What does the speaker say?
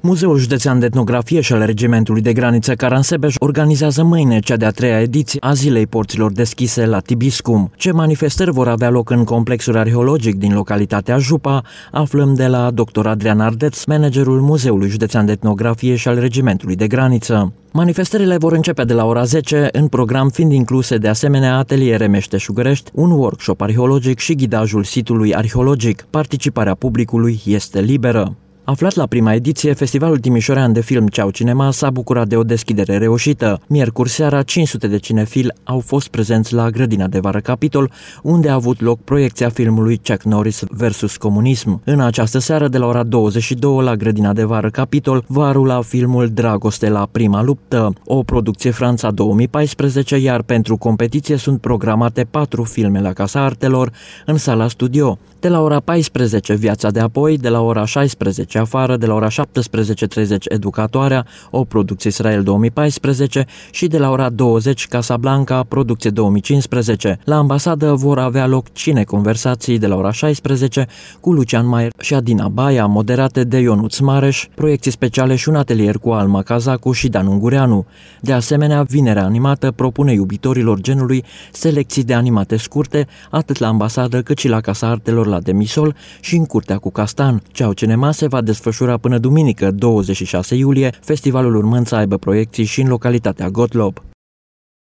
Muzeul Județean de Etnografie și al Regimentului de Graniță Caransebeș organizează mâine cea de-a treia ediție a Zilei Porților Deschise la Tibiscum. Ce manifestări vor avea loc în complexul arheologic din localitatea Jupa, aflăm de la dr. Adrian Ardeț, managerul Muzeului Județean de Etnografie și al Regimentului de Graniță. Manifestările vor începe de la ora 10, în program fiind incluse de asemenea ateliere meșteșugărești, un workshop arheologic și ghidajul sitului arheologic. Participarea publicului este liberă. Aflat la prima ediție, Festivalul Timișorean de Film Ceau Cinema s-a bucurat de o deschidere reușită. Miercuri seara, 500 de cinefili au fost prezenți la Grădina de Vară Capitol, unde a avut loc proiecția filmului Chuck Norris vs. Comunism. În această seară, de la ora 22, la Grădina de Vară Capitol, va rula filmul Dragoste la prima luptă, o producție Franța 2014, iar pentru competiție sunt programate 4 filme la Casa Artelor, în sala studio. De la ora 14, Viața de apoi, de la ora 16, Afară, de la ora 17:30 Educatoarea, o producție Israel 2014 și de la ora 20 Casablanca, producție 2015. La ambasadă vor avea loc cineconversații de la ora 16 cu Lucian Maier și Adina Baia, moderate de Ionuț Mareș, proiecții speciale și un atelier cu Alma Cazacu și Dan Ungureanu. De asemenea, Vinerea Animată propune iubitorilor genului selecții de animate scurte, atât la ambasadă cât și la Casa Artelor la Demisol și în Curtea cu Castan. Ceau Cinema se va desfășura până duminică, 26 iulie, festivalul urmând să aibă proiecții și în localitatea Gotlob.